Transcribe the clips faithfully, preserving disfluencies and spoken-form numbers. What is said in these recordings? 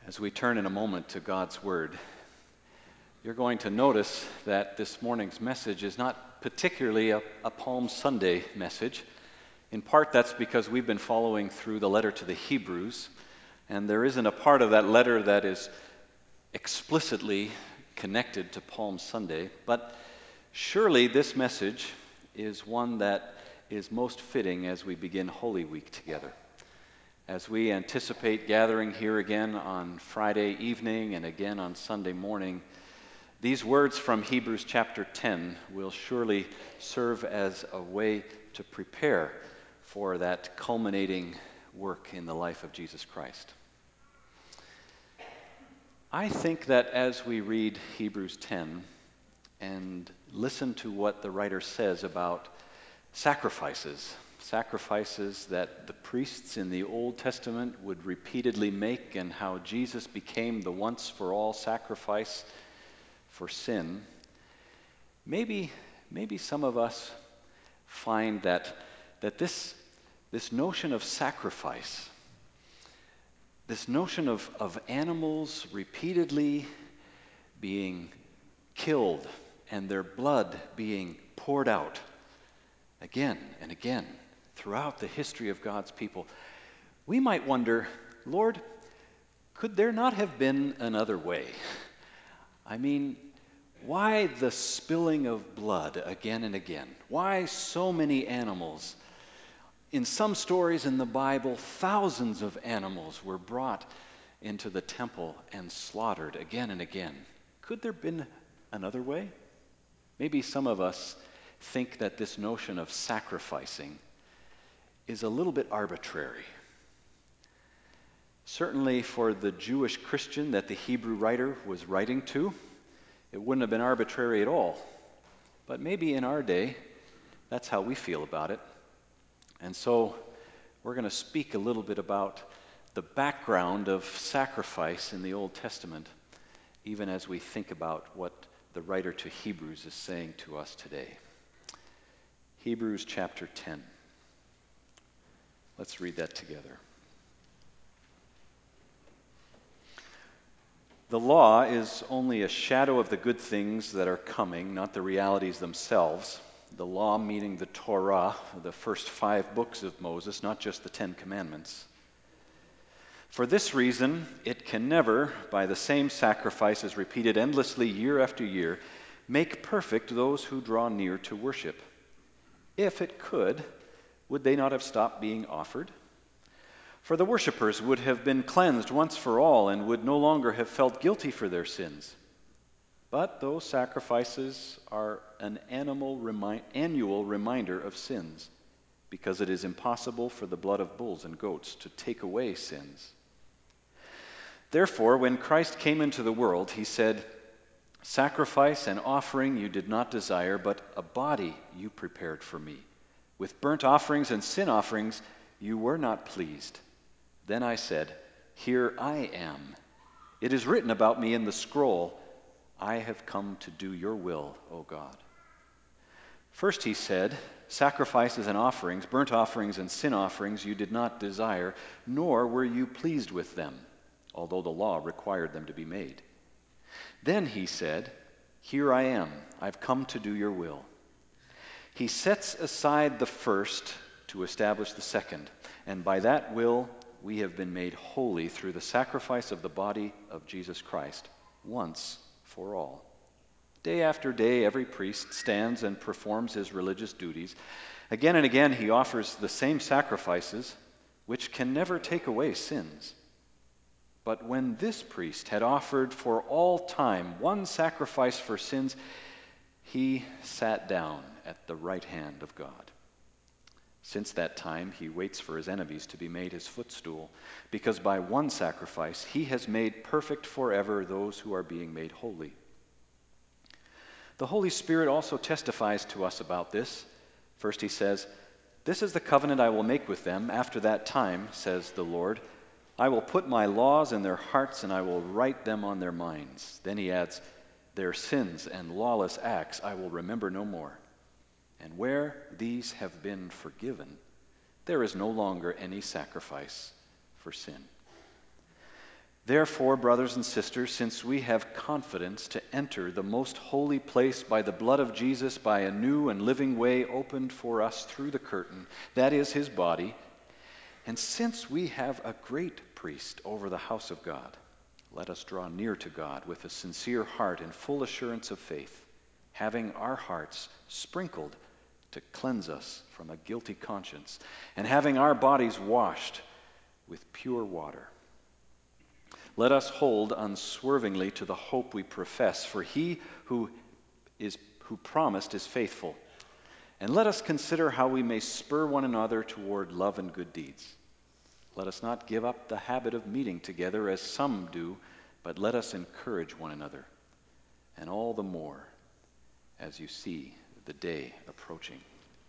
As we turn in a moment to God's Word, you're going to notice that this morning's message is not particularly a, a Palm Sunday message. In part, that's because we've been following through the letter to the Hebrews, and there isn't a part of that letter that is explicitly connected to Palm Sunday, but surely this message is one that is most fitting as we begin Holy Week together. As we anticipate gathering here again on Friday evening and again on Sunday morning, these words from Hebrews chapter ten will surely serve as a way to prepare for that culminating work in the life of Jesus Christ. I think that as we read Hebrews ten and listen to what the writer says about sacrifices, sacrifices that the priests in the Old Testament would repeatedly make, and how Jesus became the once-for-all sacrifice for sin, maybe, maybe some of us find that, that this, this notion of sacrifice, this notion of, of animals repeatedly being killed and their blood being poured out again and again throughout the history of God's people, we might wonder, Lord, could there not have been another way? I mean, why the spilling of blood again and again? Why so many animals? In some stories in the Bible, thousands of animals were brought into the temple and slaughtered again and again. Could there have been another way? Maybe some of us think that this notion of sacrificing is a little bit arbitrary. Certainly for the Jewish Christian that the Hebrew writer was writing to, it wouldn't have been arbitrary at all. But maybe in our day, that's how we feel about it. And so we're going to speak a little bit about the background of sacrifice in the Old Testament, even as we think about what the writer to Hebrews is saying to us today. Hebrews chapter ten. Let's read that together. The law is only a shadow of the good things that are coming, not the realities themselves. The law meaning the Torah, the first five books of Moses, not just the Ten Commandments. For this reason, it can never, by the same sacrifices repeated endlessly year after year, make perfect those who draw near to worship. If it could, would they not have stopped being offered? For the worshippers would have been cleansed once for all and would no longer have felt guilty for their sins. But those sacrifices are an animal remi- annual reminder of sins, because it is impossible for the blood of bulls and goats to take away sins. Therefore, when Christ came into the world, he said, "Sacrifice and offering you did not desire, but a body you prepared for me. With burnt offerings and sin offerings you were not pleased. Then I said, Here I am. It is written about me in the scroll, I have come to do your will, O God." First he said, "Sacrifices and offerings, burnt offerings and sin offerings you did not desire, nor were you pleased with them, although the law required them to be made." Then he said, "Here I am. I've come to do your will." He sets aside the first to establish the second, and by that will we have been made holy through the sacrifice of the body of Jesus Christ, once for all. Day after day, every priest stands and performs his religious duties. Again and again, he offers the same sacrifices, which can never take away sins. But when this priest had offered for all time one sacrifice for sins, he sat down at the right hand of God. Since that time, he waits for his enemies to be made his footstool, because by one sacrifice he has made perfect forever those who are being made holy. The Holy Spirit also testifies to us about this. First he says, "This is the covenant I will make with them after that time, says the Lord. I will put my laws in their hearts and I will write them on their minds." Then he adds, "Their sins and lawless acts I will remember no more. And where these have been forgiven, there is no longer any sacrifice for sin." Therefore, brothers and sisters, since we have confidence to enter the most holy place by the blood of Jesus, by a new and living way opened for us through the curtain, that is his body, and since we have a great priest over the house of God, let us draw near to God with a sincere heart and full assurance of faith, having our hearts sprinkled to cleanse us from a guilty conscience, and having our bodies washed with pure water. Let us hold unswervingly to the hope we profess, for he who is who promised is faithful. And let us consider how we may spur one another toward love and good deeds. Let us not give up the habit of meeting together as some do, but let us encourage one another, and all the more as you see the day approaching.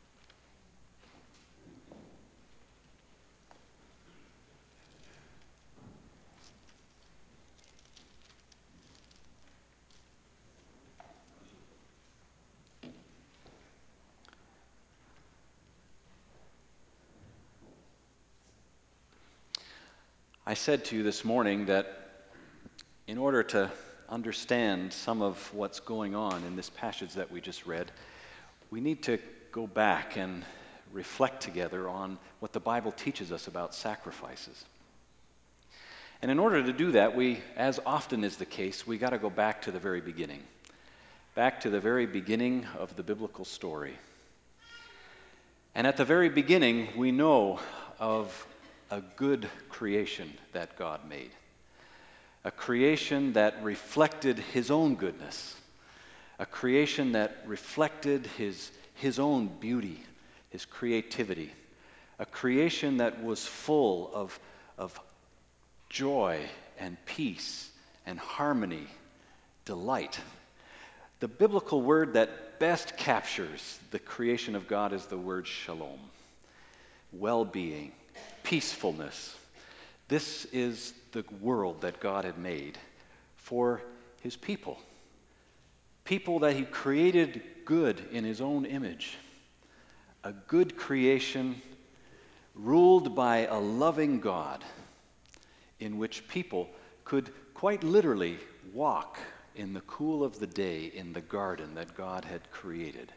I said to you this morning that in order to understand some of what's going on in this passage that we just read, we need to go back and reflect together on what the Bible teaches us about sacrifices. And in order to do that, we, as often is the case, we got to go back to the very beginning. Back to the very beginning of the biblical story. And at the very beginning, we know of a good creation that God made. A creation that reflected his own goodness. A creation that reflected his, his own beauty, his creativity. A creation that was full of, of joy and peace and harmony, delight. The biblical word that best captures the creation of God is the word shalom. Well-being, peacefulness. This is the world that God had made for his people. People that he created good in his own image. A good creation ruled by a loving God in which people could quite literally walk in the cool of the day in the garden that God had created.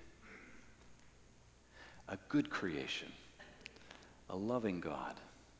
A good creation. A loving God.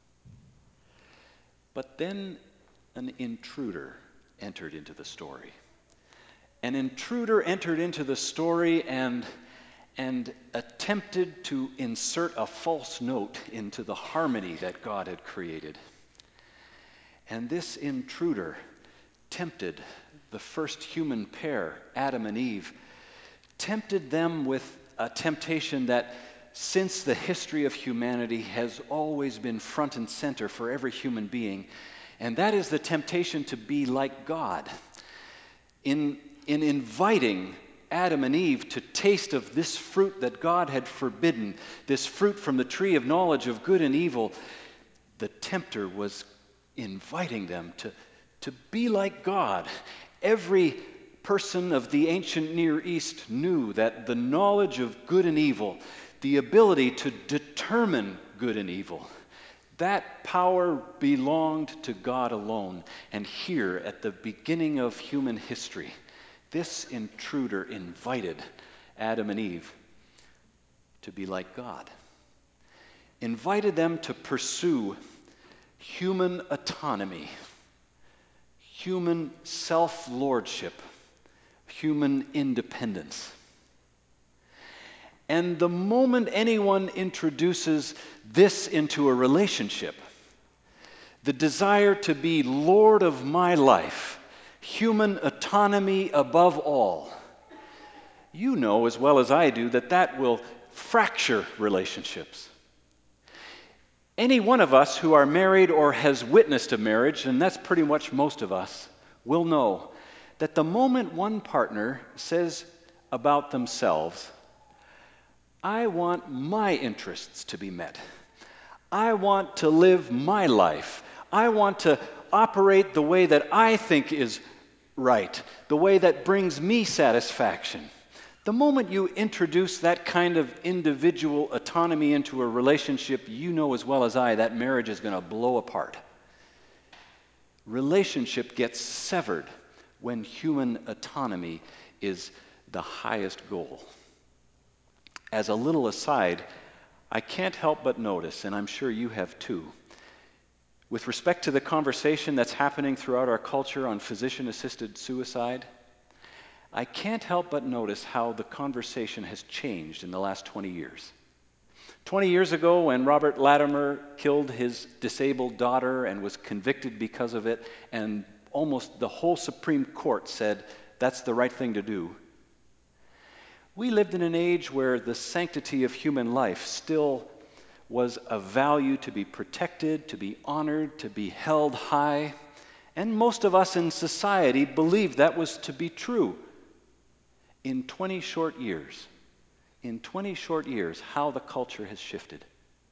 But then an intruder entered into the story. An intruder entered into the story and, and attempted to insert a false note into the harmony that God had created. And this intruder tempted the first human pair, Adam and Eve, tempted them with a temptation that since the history of humanity has always been front and center for every human being, and that is the temptation to be like God. In, in inviting Adam and Eve to taste of this fruit that God had forbidden, this fruit from the tree of knowledge of good and evil, the tempter was inviting them to, to be like God. Every person of the ancient Near East knew that the knowledge of good and evil, the ability to determine good and evil, that power belonged to God alone. And here, at the beginning of human history, this intruder invited Adam and Eve to be like God. Invited them to pursue human autonomy, human self-lordship, human independence. And the moment anyone introduces this into a relationship, the desire to be Lord of my life, human autonomy above all, you know as well as I do that that will fracture relationships. Any one of us who are married or has witnessed a marriage, and that's pretty much most of us, will know that the moment one partner says about themselves, I want my interests to be met. I want to live my life. I want to operate the way that I think is right, the way that brings me satisfaction. The moment you introduce that kind of individual autonomy into a relationship, you know as well as I that marriage is going to blow apart. Relationship gets severed when human autonomy is the highest goal. As a little aside, I can't help but notice, and I'm sure you have too, with respect to the conversation that's happening throughout our culture on physician-assisted suicide, I can't help but notice how the conversation has changed in the last twenty years. twenty years ago, when Robert Latimer killed his disabled daughter and was convicted because of it, and almost the whole Supreme Court said that's the right thing to do, we lived in an age where the sanctity of human life still was a value to be protected, to be honored, to be held high, and most of us in society believed that was to be true. In twenty short years, in twenty short years, how the culture has shifted.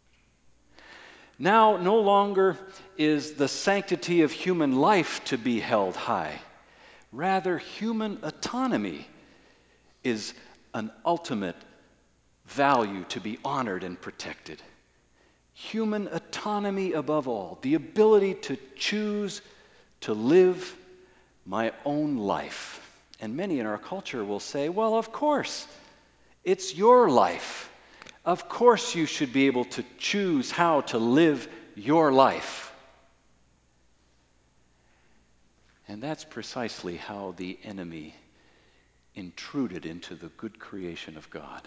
Now, no longer is the sanctity of human life to be held high. Rather, human autonomy is an ultimate value to be honored and protected. Human autonomy above all, the ability to choose to live my own life. And many in our culture will say, well, of course, it's your life. Of course you should be able to choose how to live your life. And that's precisely how the enemy intruded into the good creation of God.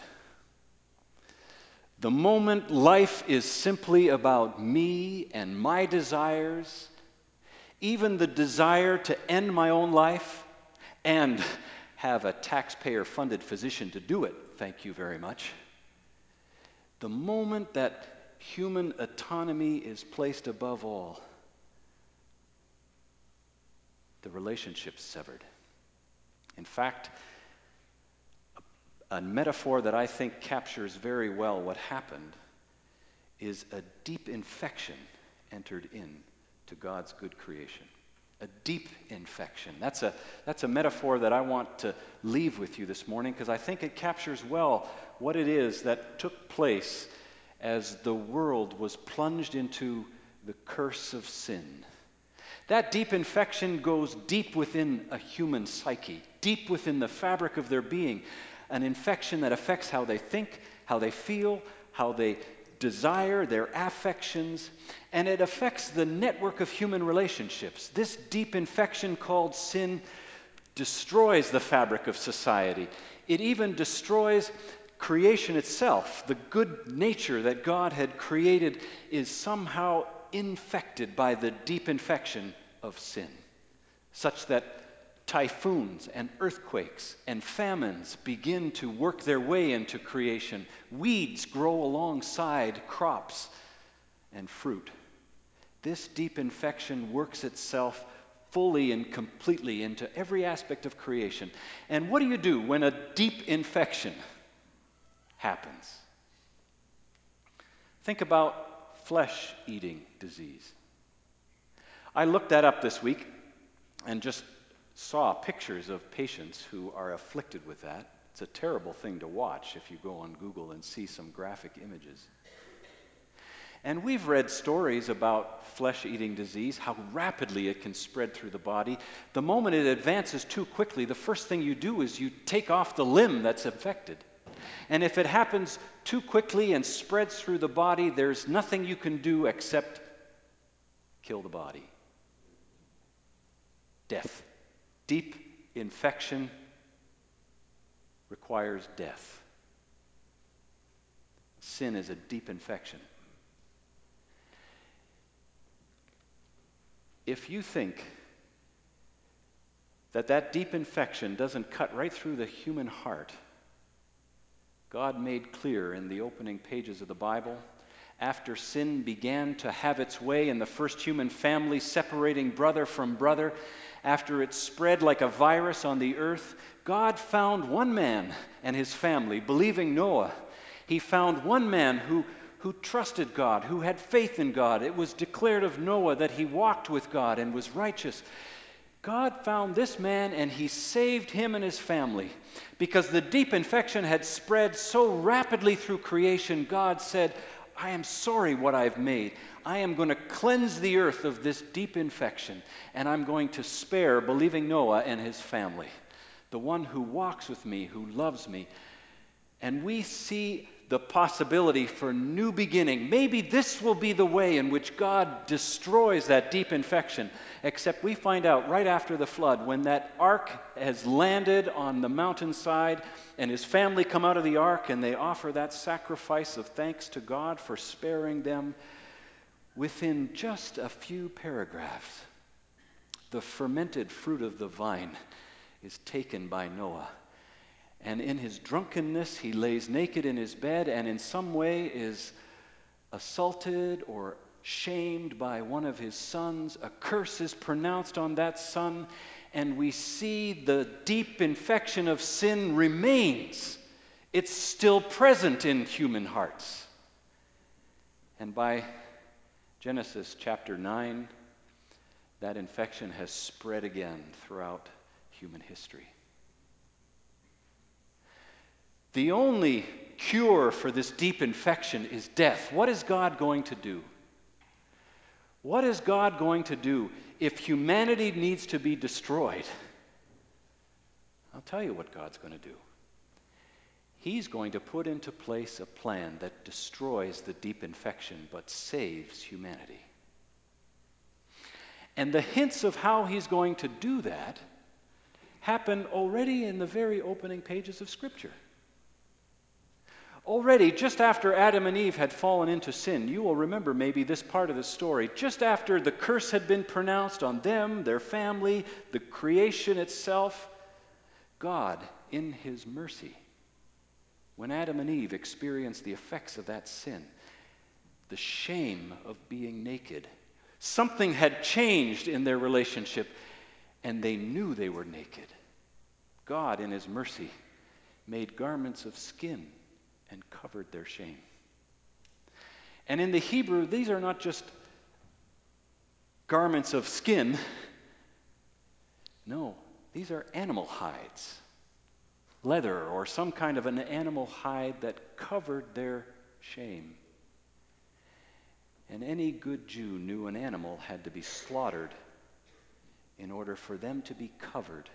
The moment life is simply about me and my desires, even the desire to end my own life and have a taxpayer-funded physician to do it, thank you very much. The moment that human autonomy is placed above all, the relationship's severed. In fact, a metaphor that I think captures very well what happened is a deep infection entered in to God's good creation. A deep infection. That's a, that's a metaphor that I want to leave with you this morning because I think it captures well what it is that took place as the world was plunged into the curse of sin. That deep infection goes deep within a human psyche, deep within the fabric of their being. An infection that affects how they think, how they feel, how they desire, their affections, and it affects the network of human relationships. This deep infection called sin destroys the fabric of society. It even destroys creation itself. The good nature that God had created is somehow infected by the deep infection of sin, such that typhoons and earthquakes and famines begin to work their way into creation. Weeds grow alongside crops and fruit. This deep infection works itself fully and completely into every aspect of creation. And what do you do when a deep infection happens? Think about flesh-eating disease. I looked that up this week and just saw pictures of patients who are afflicted with that. It's a terrible thing to watch if you go on Google and see some graphic images. And we've read stories about flesh-eating disease, how rapidly it can spread through the body. The moment it advances too quickly, the first thing you do is you take off the limb that's infected. And if it happens too quickly and spreads through the body, there's nothing you can do except kill the body. Death. Deep infection requires death. Sin is a deep infection. If you think that that deep infection doesn't cut right through the human heart, God made clear in the opening pages of the Bible, after sin began to have its way in the first human family, separating brother from brother, after it spread like a virus on the earth, God found one man and his family, believing Noah. He found one man who, who trusted God, who had faith in God. It was declared of Noah that he walked with God and was righteous. God found this man and he saved him and his family. Because the deep infection had spread so rapidly through creation, God said, I am sorry what I've made. I am going to cleanse the earth of this deep infection, and I'm going to spare believing Noah and his family, the one who walks with me, who loves me. And we see the possibility for new beginning. Maybe this will be the way in which God destroys that deep infection. Except we find out right after the flood, when that ark has landed on the mountainside and his family come out of the ark and they offer that sacrifice of thanks to God for sparing them, within just a few paragraphs, the fermented fruit of the vine is taken by Noah. And in his drunkenness, he lays naked in his bed and in some way is assaulted or shamed by one of his sons. A curse is pronounced on that son, and we see the deep infection of sin remains. It's still present in human hearts. And by Genesis chapter nine, that infection has spread again throughout human history. The only cure for this deep infection is death. What is God going to do? What is God going to do if humanity needs to be destroyed? I'll tell you what God's going to do. He's going to put into place a plan that destroys the deep infection but saves humanity. And the hints of how he's going to do that happen already in the very opening pages of Scripture. Already, just after Adam and Eve had fallen into sin, you will remember maybe this part of the story, just after the curse had been pronounced on them, their family, the creation itself, God, in his mercy, when Adam and Eve experienced the effects of that sin, the shame of being naked, something had changed in their relationship, and they knew they were naked. God, in his mercy, made garments of skin and covered their shame. And in the Hebrew, these are not just garments of skin. No, these are animal hides, leather or some kind of an animal hide that covered their shame. And any good Jew knew an animal had to be slaughtered in order for them to be covered.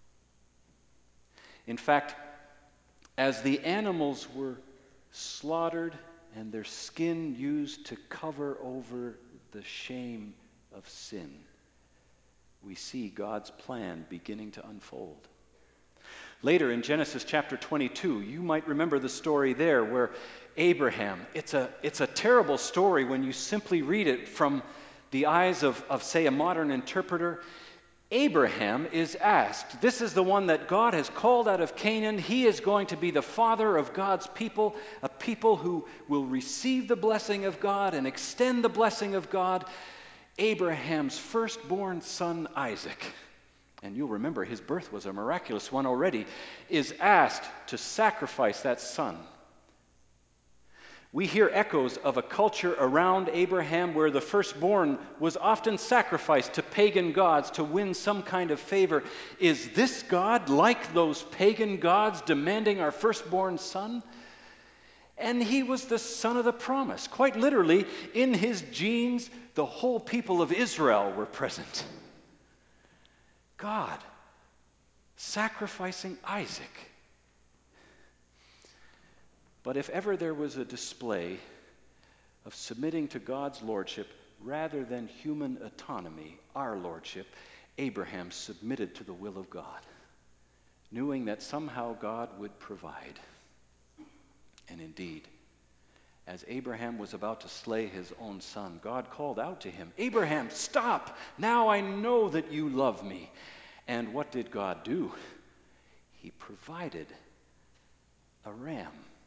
In fact, as the animals were slaughtered and their skin used to cover over the shame of sin, we see God's plan beginning to unfold. Later in Genesis chapter twenty-two, you might remember the story there where Abraham, it's a, it's a terrible story when you simply read it from the eyes of, of, say, a modern interpreter. Abraham is asked, this is the one that God has called out of Canaan. He is going to be the father of God's people, a people who will receive the blessing of God and extend the blessing of God. Abraham's firstborn son, Isaac, and you'll remember his birth was a miraculous one already, is asked to sacrifice that son. We hear echoes of a culture around Abraham where the firstborn was often sacrificed to pagan gods to win some kind of favor. Is this God like those pagan gods demanding our firstborn son? And he was the son of the promise. Quite literally, in his genes, the whole people of Israel were present. God sacrificing Isaac. But if ever there was a display of submitting to God's lordship rather than human autonomy, our lordship, Abraham submitted to the will of God, knowing that somehow God would provide. And indeed, as Abraham was about to slay his own son, God called out to him, Abraham, stop! Now I know that you love me. And what did God do? He provided a ram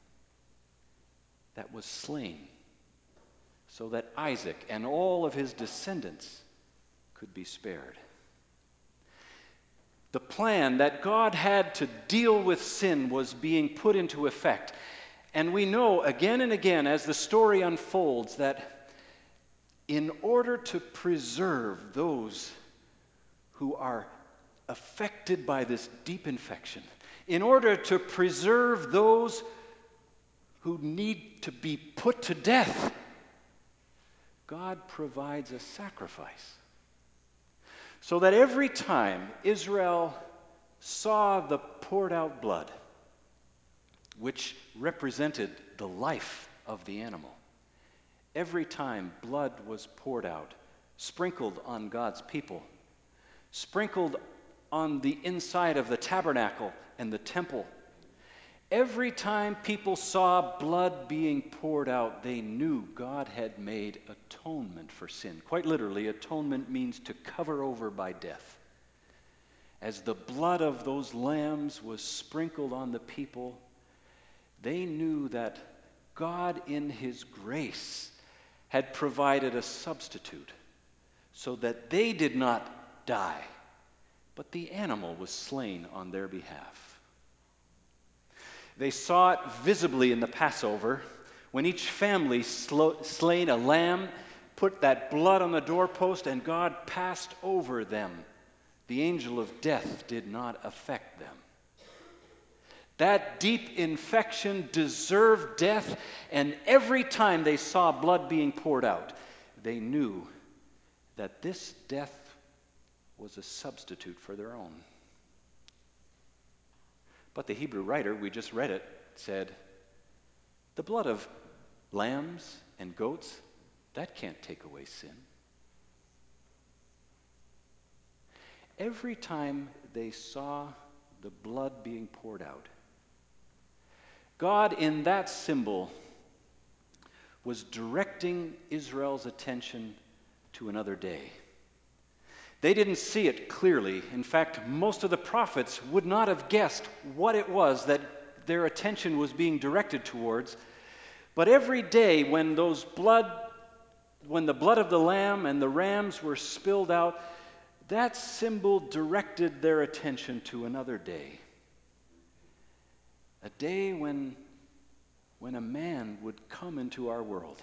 that was slain so that Isaac and all of his descendants could be spared. The plan that God had to deal with sin was being put into effect. And we know again and again as the story unfolds that in order to preserve those who are affected by this deep infection, in order to preserve those who need to be put to death, God provides a sacrifice. So that every time Israel saw the poured out blood, which represented the life of the animal, every time blood was poured out, sprinkled on God's people, sprinkled on the inside of the tabernacle and the temple, every time people saw blood being poured out, they knew God had made atonement for sin. Quite literally, atonement means to cover over by death. As the blood of those lambs was sprinkled on the people, they knew that God in His grace had provided a substitute so that they did not die, but the animal was slain on their behalf. They saw it visibly in the Passover, when each family slo- slain a lamb, put that blood on the doorpost, and God passed over them. The angel of death did not affect them. That deep infection deserved death, and every time they saw blood being poured out, they knew that this death was a substitute for their own. But the Hebrew writer, we just read it, said, the blood of lambs and goats, that can't take away sin. Every time they saw the blood being poured out, God in that symbol was directing Israel's attention to another day. They didn't see it clearly. In fact, most of the prophets would not have guessed what it was that their attention was being directed towards. But every day when those blood, when the blood of the lamb and the rams were spilled out, that symbol directed their attention to another day. A day when, when a man would come into our world.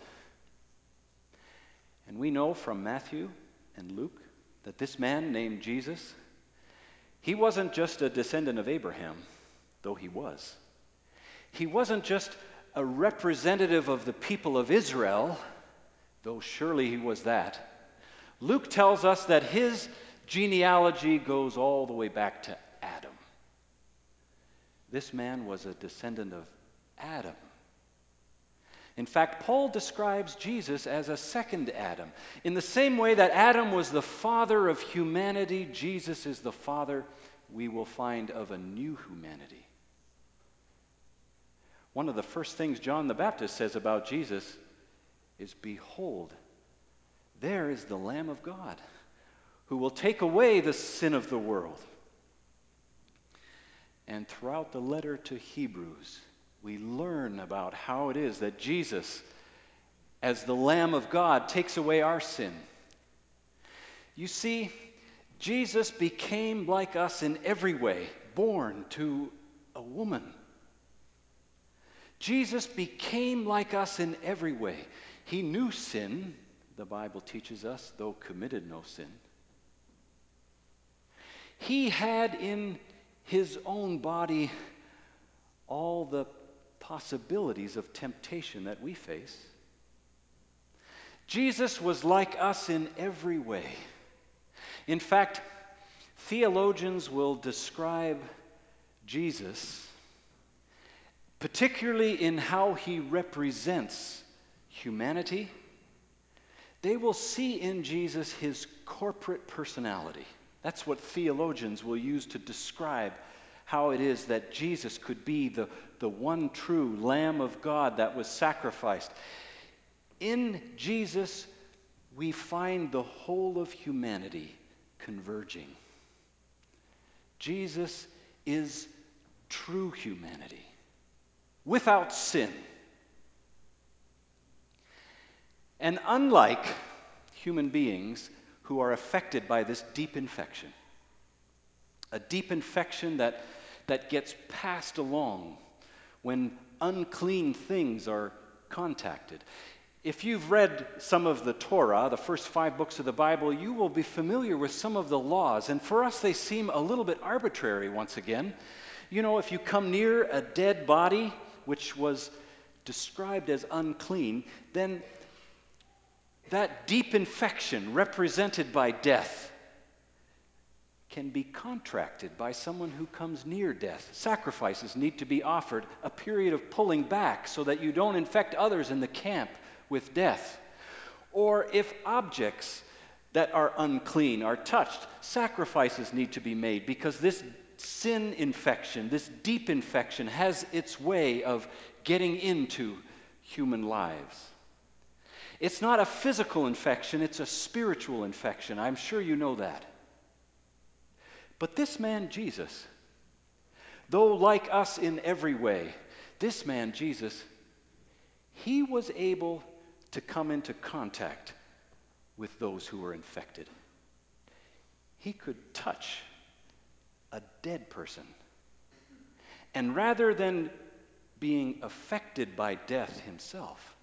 And we know from Matthew and Luke that this man named Jesus, he wasn't just a descendant of Abraham, though he was. He wasn't just a representative of the people of Israel, though surely he was that. Luke tells us that his genealogy goes all the way back to Adam. This man was a descendant of Adam. In fact, Paul describes Jesus as a second Adam. In the same way that Adam was the father of humanity, Jesus is the father, we will find, of a new humanity. One of the first things John the Baptist says about Jesus is, behold, there is the Lamb of God who will take away the sin of the world. And throughout the letter to Hebrews, we learn about how it is that Jesus, as the Lamb of God, takes away our sin. You see, Jesus became like us in every way, born to a woman. Jesus became like us in every way. He knew sin, the Bible teaches us, though committed no sin. He had in his own body all the possibilities of temptation that we face. Jesus was like us in every way. In fact, theologians will describe Jesus, particularly in how he represents humanity, they will see in Jesus his corporate personality. That's what theologians will use to describe how it is that Jesus could be the, the one true Lamb of God that was sacrificed. In Jesus, we find the whole of humanity converging. Jesus is true humanity, without sin. And unlike human beings who are affected by this deep infection, a deep infection that, that gets passed along when unclean things are contacted. If you've read some of the Torah, the first five books of the Bible, you will be familiar with some of the laws. And for us, they seem a little bit arbitrary once again. You know, if you come near a dead body, which was described as unclean, then that deep infection represented by death can be contracted by someone who comes near death. Sacrifices need to be offered, a period of pulling back so that you don't infect others in the camp with death. Or if objects that are unclean are touched, sacrifices need to be made because this sin infection, this deep infection, has its way of getting into human lives. It's not a physical infection, it's a spiritual infection. I'm sure you know that. But this man, Jesus, though like us in every way, this man, Jesus, he was able to come into contact with those who were infected. He could touch a dead person. And rather than being affected by death himself,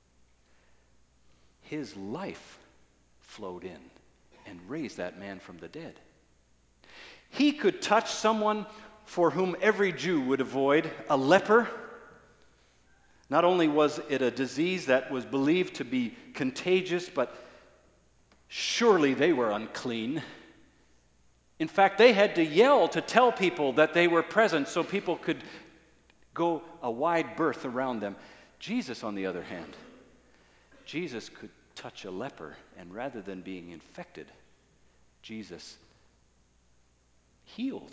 his life flowed in and raised that man from the dead. He could touch someone for whom every Jew would avoid, a leper. Not only was it a disease that was believed to be contagious, but surely they were unclean. In fact, they had to yell to tell people that they were present so people could go a wide berth around them. Jesus, on the other hand, Jesus could touch a leper, and rather than being infected, Jesus healed.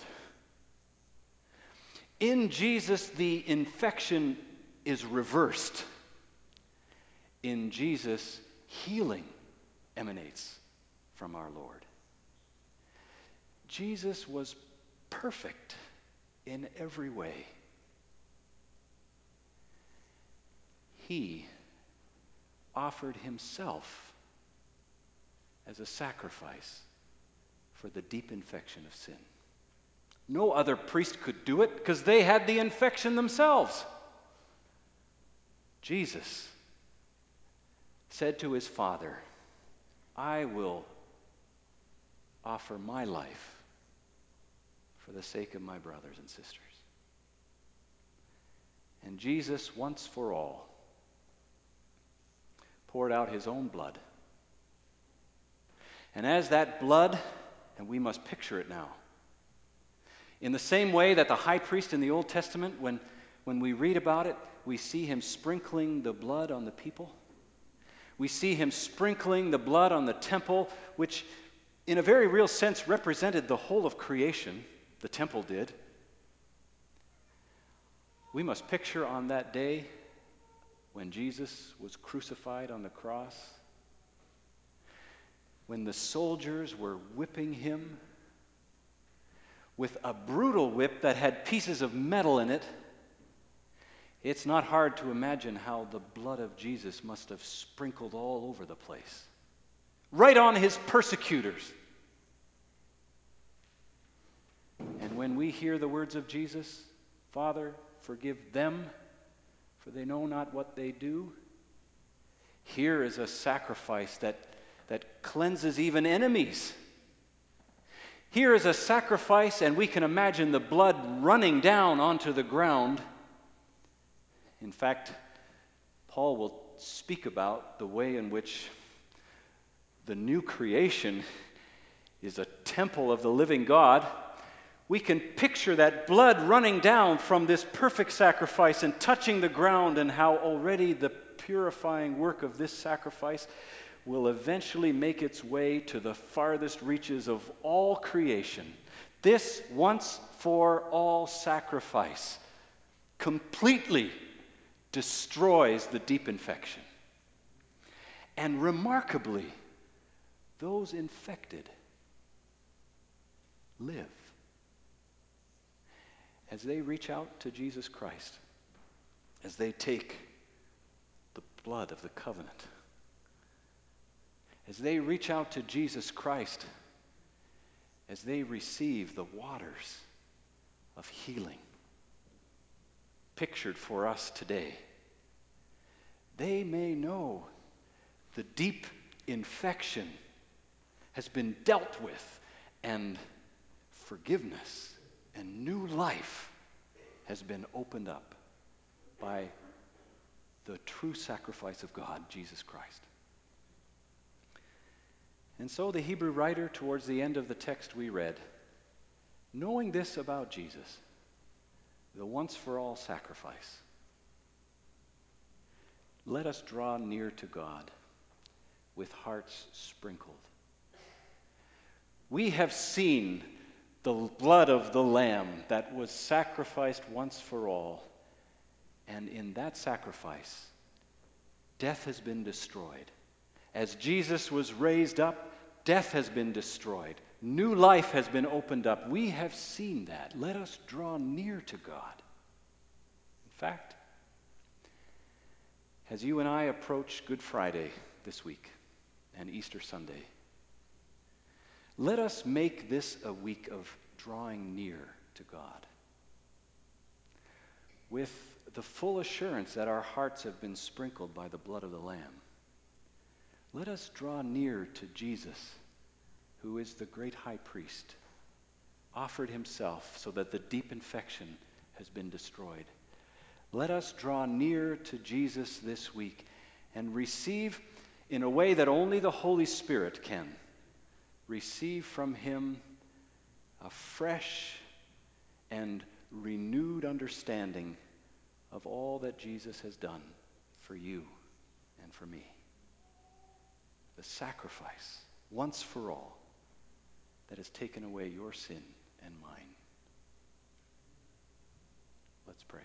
In Jesus, the infection is reversed. In Jesus, healing emanates from our Lord. Jesus was perfect in every way. He offered himself as a sacrifice for the deep infection of sin. No other priest could do it because they had the infection themselves. Jesus said to his Father, I will offer my life for the sake of my brothers and sisters. And Jesus, once for all, poured out his own blood. And as that blood, and we must picture it now, in the same way that the high priest in the Old Testament, when, when we read about it, we see him sprinkling the blood on the people. We see him sprinkling the blood on the temple, which in a very real sense represented the whole of creation. The temple did. We must picture on that day when Jesus was crucified on the cross, when the soldiers were whipping him with a brutal whip that had pieces of metal in it. It's not hard to imagine how the blood of Jesus must have sprinkled all over the place, right on his persecutors. And when we hear the words of Jesus, Father, forgive them, for they know not what they do, here is a sacrifice that, that cleanses even enemies. Here is a sacrifice, and we can imagine the blood running down onto the ground. In fact, Paul will speak about the way in which the new creation is a temple of the living God. We can picture that blood running down from this perfect sacrifice and touching the ground, and how already the purifying work of this sacrifice will eventually make its way to the farthest reaches of all creation. This once for all sacrifice completely destroys the deep infection. And remarkably, those infected live as they reach out to Jesus Christ, as they take the blood of the covenant, as they reach out to Jesus Christ, as they receive the waters of healing pictured for us today, they may know the deep infection has been dealt with, and forgiveness and new life has been opened up by the true sacrifice of God, Jesus Christ. And so the Hebrew writer, towards the end of the text we read, knowing this about Jesus, the once-for-all sacrifice, let us draw near to God with hearts sprinkled. We have seen the blood of the Lamb that was sacrificed once for all, and in that sacrifice, death has been destroyed. As Jesus was raised up, death has been destroyed. New life has been opened up. We have seen that. Let us draw near to God. In fact, as you and I approach Good Friday this week and Easter Sunday, let us make this a week of drawing near to God, with the full assurance that our hearts have been sprinkled by the blood of the Lamb. Let us draw near to Jesus, who is the great high priest, offered himself so that the deep infection has been destroyed. Let us draw near to Jesus this week and receive, in a way that only the Holy Spirit can, receive from him a fresh and renewed understanding of all that Jesus has done for you and for me. The sacrifice, once for all, that has taken away your sin and mine. Let's pray.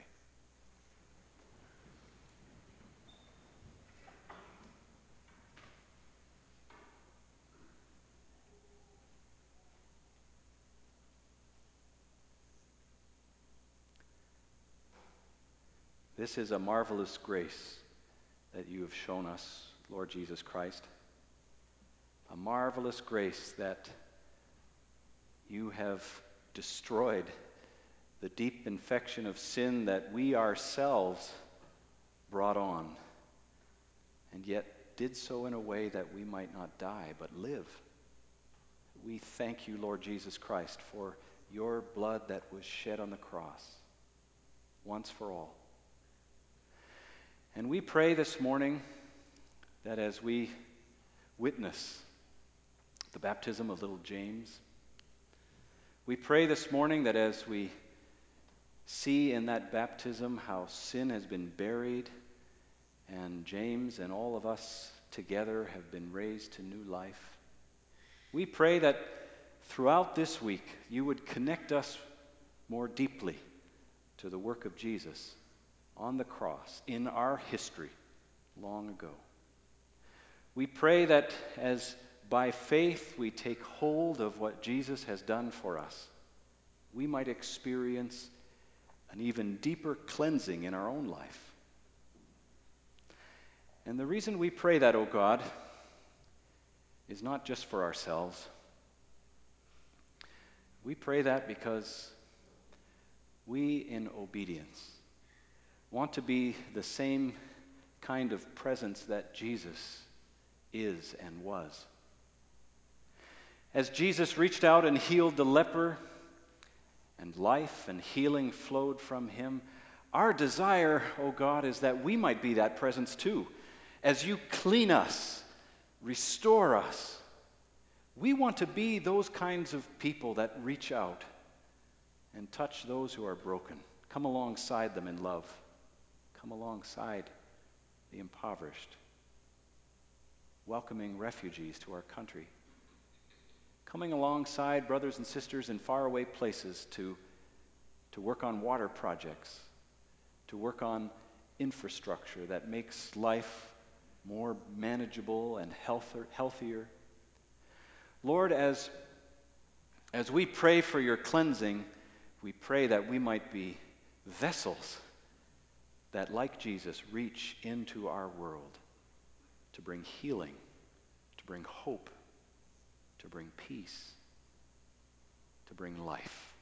This is a marvelous grace that you have shown us, Lord Jesus Christ. A marvelous grace that you have destroyed the deep infection of sin that we ourselves brought on, and yet did so in a way that we might not die but live. We thank you, Lord Jesus Christ, for your blood that was shed on the cross once for all. And we pray this morning that as we witness the baptism of little James, we pray this morning that as we see in that baptism how sin has been buried and James and all of us together have been raised to new life, we pray that throughout this week you would connect us more deeply to the work of Jesus on the cross in our history long ago. We pray that as by faith we take hold of what Jesus has done for us, we might experience an even deeper cleansing in our own life. And the reason we pray that, O God, is not just for ourselves. We pray that because we, in obedience, want to be the same kind of presence that Jesus is and was. As Jesus reached out and healed the leper, and life and healing flowed from him, our desire, O God, is that we might be that presence too. As you clean us, restore us, we want to be those kinds of people that reach out and touch those who are broken. Come alongside them in love. Come alongside the impoverished. Welcoming refugees to our country. Coming alongside brothers and sisters in faraway places to, to work on water projects, to work on infrastructure that makes life more manageable and healthier. healthier. Lord, as, as we pray for your cleansing, we pray that we might be vessels that, like Jesus, reach into our world to bring healing, to bring hope, to bring peace, to bring life.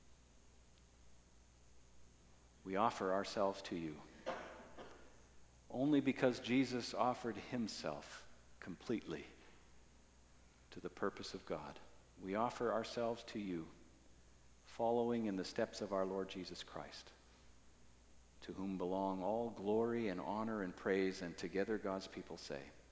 We offer ourselves to you only because Jesus offered himself completely to the purpose of God. We offer ourselves to you, following in the steps of our Lord Jesus Christ, to whom belong all glory and honor and praise, and together God's people say,